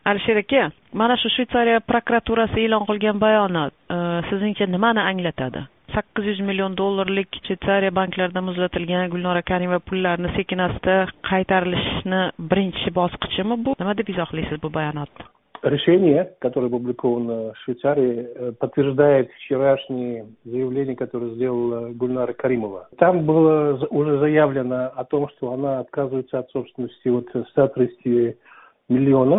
Alisher aka, mana shu Shveysariya prokuraturasi e'lon qilgan bayonot sizningcha nimani anglatadi? 800 million dollarlik Shveysariya banklarida muzlatilgan Gulnora Karimova pullarini sekin-asta qaytarilishini birinchi bosqichimi bu? Nima deb izohlaysiz bu bayonotni? Решение, которое опубликовано в Швейцарии, подтверждает вчерашние заявления, которые сделала Гульнара Каримова. Там было уже заявлено о том, что она отказывается от собственности от 130 миллионов,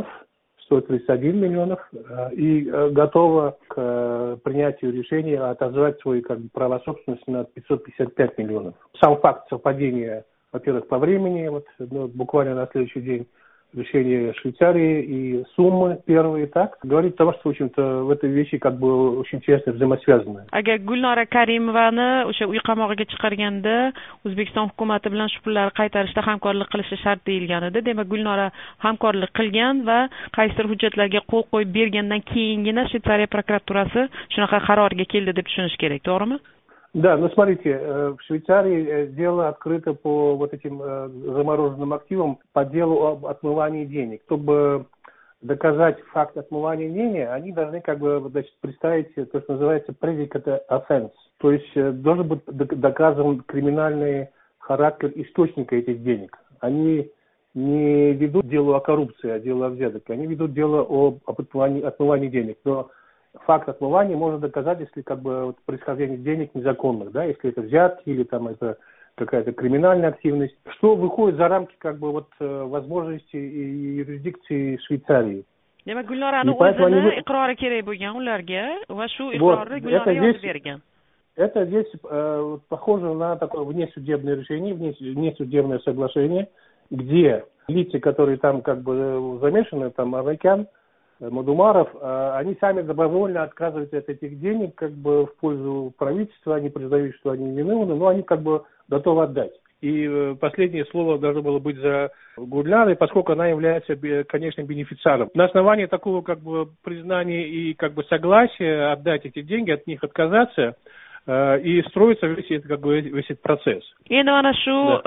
131 миллионов, и готова к принятию решения отозвать свои права собственности на 555 миллионов. Сам факт совпадения, во-первых, по времени, буквально на следующий день, решение Швейцарии и суммы первые, так, говорит о том, что, в общем-то, в этой вещи очень тесно взаимосвязаны. Agar Gulnora Karimovani o'sha uy qamog'iga chiqarganda O'zbekiston hukumati bilan shu pullarni qaytarishda hamkorlik qilishi shart deyilgan edi. Demak, Gulnora hamkorlik qilgan va qaysidir hujjatlarga qo'l qo'yib bergandan keyingina Shveysariya prokuraturasi shunaqa qarorga keldi deb tushunish kerak, to'g'rimi? Да, но смотрите, в Швейцарии дело открыто по вот этим замороженным активам по делу об отмывании денег. Чтобы доказать факт отмывания денег, они должны представить то, что называется predicate offense. То есть должен быть доказан криминальный характер источника этих денег. Они не ведут дело о коррупции, а дело о взятке. Они ведут дело об отмывании денег. Но факт отмывания можно доказать, если происхождение денег незаконных, да, если это взятки или там это какая-то криминальная активность, что выходит за рамки возможностей и юрисдикции Швейцарии. Demak, Gulnorani o'zini iqrori kerak bo'lgan ularga va shu iqrorni Gulnora yozib bergan. Это здесь похоже на такое внесудебное решение, внесудебное соглашение, где лица, которые там замешаны, там Авакян, Мадумаров, они сами добровольно отказываются от этих денег в пользу правительства, они признают, что они виновны, но они готовы отдать. И последнее слово должно было быть за Гульнарой, поскольку она является конечным бенефициаром. На основании такого признания и согласия отдать эти деньги, от них отказаться, и строится весь этот процесс. Endi mana shu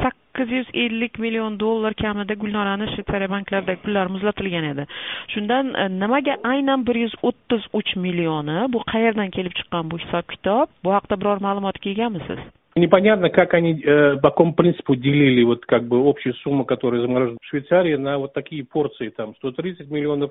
850 million dollar kamida Gulnorani Shveysariya banklaridagi pullar muzlatilgan edi. Shundan nimaga aynan 133 millioni, bu qayerdan kelib chiqqan bu hisob-kitob? Bu haqda biror ma'lumotga egamisiz? Непонятно, как они, по какому принципу делили общую сумму, которая заморожена в Швейцарии, на такие порции, 130 миллионов,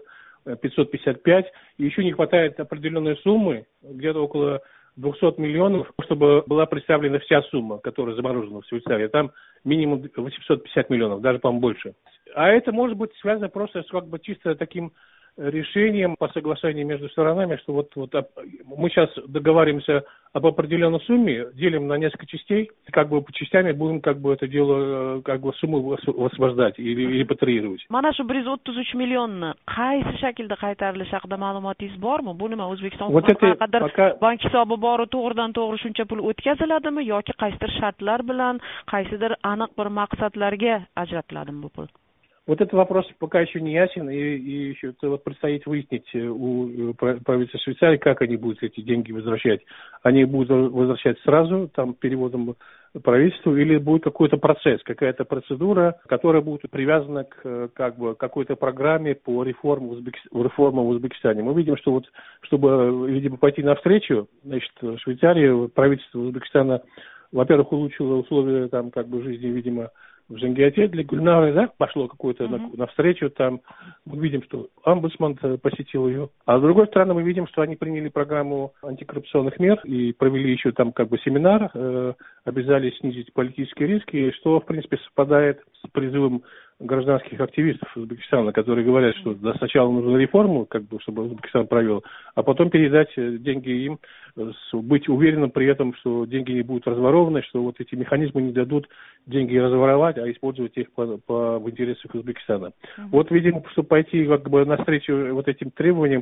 555, и еще не хватает определенной суммы, где-то около 200 миллионов, чтобы была представлена вся сумма, которая заморожена в Швейцарии. Там минимум 850 миллионов, даже, по-моему, больше. А это может быть связано просто с чисто таким решением по соглашению между сторонами, что мы сейчас договариваемся об определенной сумме, делим на несколько частей, по частями будем это дело, сумму освобождать или репатриировать. Mana shu 133 millionni qaysi shaklda qaytarilishi haqida ma'lumotingiz bormi? Bu nima O'zbekiston hukumatiga bank hisobi bor, to'g'ridan-to'g'ri shuncha pul o'tkaziladimi yoki qaysidir shartlar bilan, qaysidir aniq bir maqsadlarga ajratiladimi bu pul? Вот этот вопрос пока еще не ясен, и еще предстоит выяснить у правительства Швейцарии, как они будут эти деньги возвращать. Они будут возвращать сразу, переводом правительству, или будет какой-то процесс, какая-то процедура, которая будет привязана к какой-то программе по реформам в Узбекистане. Мы видим, что чтобы, видимо, пойти навстречу, Швейцарии, правительство Узбекистана, во-первых, улучшило условия жизни, видимо, в Жангиате для Гульнары, пошло какое-то навстречу, мы видим, что омбудсман посетил ее. А с другой стороны, мы видим, что они приняли программу антикоррупционных мер и провели еще семинар, обязались снизить политические риски, что, в принципе, совпадает с призывом гражданских активистов Узбекистана, которые говорят, что сначала нужно реформу, чтобы Узбекистан провел, а потом передать деньги им, быть уверенным при этом, что деньги не будут разворованы, что эти механизмы не дадут деньги разворовать, а использовать их в интересах Узбекистана. Видимо, чтобы пойти навстречу этим требованиям,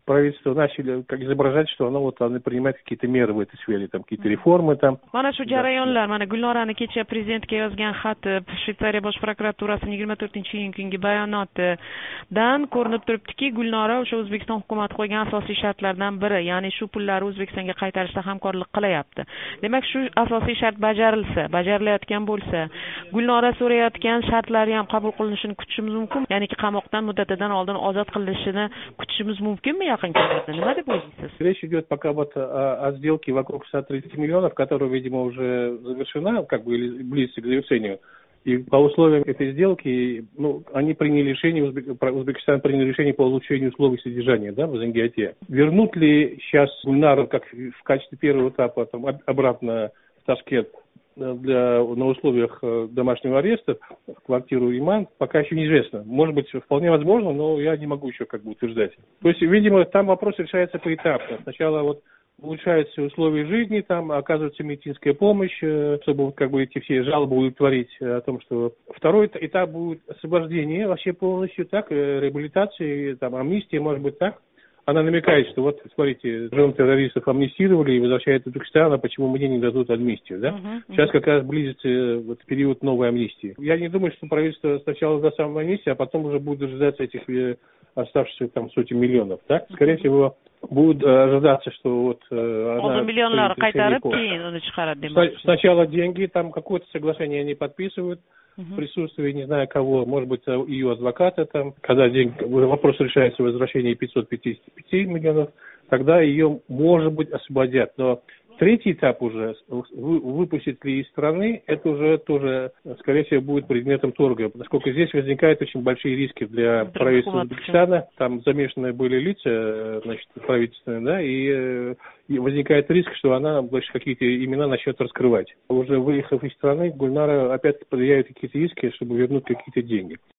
правительство начали как изображать, что оно принимает какие-то меры в этой сфере, там какие-то реформы там. Mana shu jarayonlar, mana Gulnorani kecha prezidentga yozgan xati, Shveysariya bosh prokuraturasining 24-iyun bayonotidan ko'rinib turibdiki, Gulnora o'sha O'zbekiston hukumati qo'ygan asosiy shartlardan biri, ya'ni shu pullarni O'zbekistonga qaytarishda hamkorlik qilyapti. Demak, shu asosiy shart bajarilayotgan bo'lsa, Gulnora so'rayotgan shartlari ham qabul qilinishini kutishimiz mumkin. Ya'niki qamoqdan muddatidan oldin ozod qilinishini kutishimiz mumkinmi yaqin kunlarda? Nima deb o'ylaysiz? Речь идет пока о сделке вокруг 130 миллионов, которая, видимо, уже завершена, как бы, или близится к завершению. И по условиям этой сделки, они приняли решение, Узбекистан принял решение по улучшению условий содержания, да, в Зангиате. Вернут ли сейчас Гульнару, как в качестве первого этапа, обратно в Ташкент на условиях домашнего ареста в квартиру Иман, пока еще неизвестно. Может быть, вполне возможно, но я не могу еще утверждать. То есть, видимо, там вопрос решается поэтапно. Сначала улучшаются условия жизни, там оказывается медицинская помощь, чтобы эти все жалобы удовлетворить о том, что второй этап будет освобождение вообще полностью, так, реабилитация, там, амнистия, может быть, так. Она намекает, что смотрите, жен террористов амнистировали и возвращают в Узбекистан, а почему мне не дадут амнистию, да? Сейчас как раз близится период новой амнистии. Я не думаю, что правительство сначала даст самую амнистию, а потом уже будет дожидаться этих оставшихся там сотен миллионов, так? Скорее всего, будет ожидаться, что сначала деньги, там какое-то соглашение они подписывают, в присутствии, не знаю кого, может быть, ее адвоката там, когда вопрос решается о возвращении 555 миллионов, тогда ее, может быть, освободят. Но третий этап уже, выпустить ли из страны, это уже тоже, скорее всего, будет предметом торга, поскольку здесь возникают очень большие риски для правительства Узбекистана. Там замешаны были лица, правительственные, да, и возникает риск, что она больше какие-то имена начнет раскрывать. Уже выехав из страны, Гульнара опять предъявит какие-то риски, чтобы вернуть какие-то деньги.